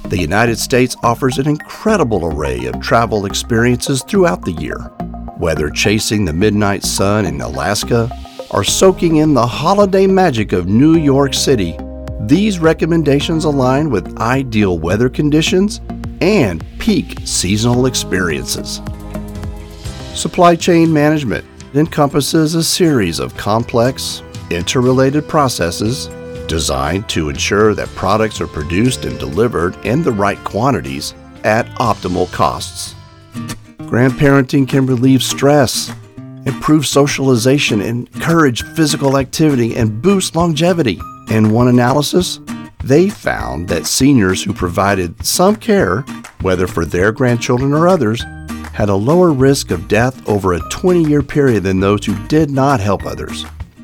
The United States offers an incredible array of travel experiences throughout the year. Whether chasing the midnight sun in Alaska or soaking in the holiday magic of New York City, these recommendations align with ideal weather conditions and peak seasonal experiences. Supply chain management encompasses a series of complex, interrelated processes designed to ensure that products are produced and delivered in the right quantities at optimal costs. Grandparenting can relieve stress, improve socialization, encourage physical activity, and boost longevity. In one analysis, they found that seniors who provided some care, whether for their grandchildren or others, had a lower risk of death over a 20-year period than those who did not help others.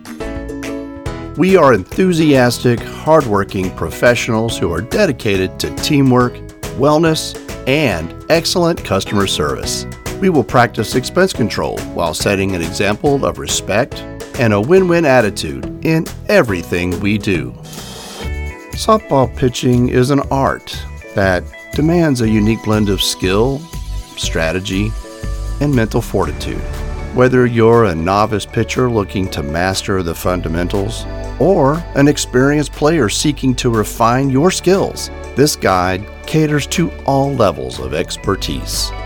We are enthusiastic, hardworking professionals who are dedicated to teamwork, wellness, and excellent customer service. We will practice expense control while setting an example of respect and a win-win attitude in everything we do. Softball pitching is an art that demands a unique blend of skill, strategy, and mental fortitude. Whether you're a novice pitcher looking to master the fundamentals or an experienced player seeking to refine your skills, this guide caters to all levels of expertise.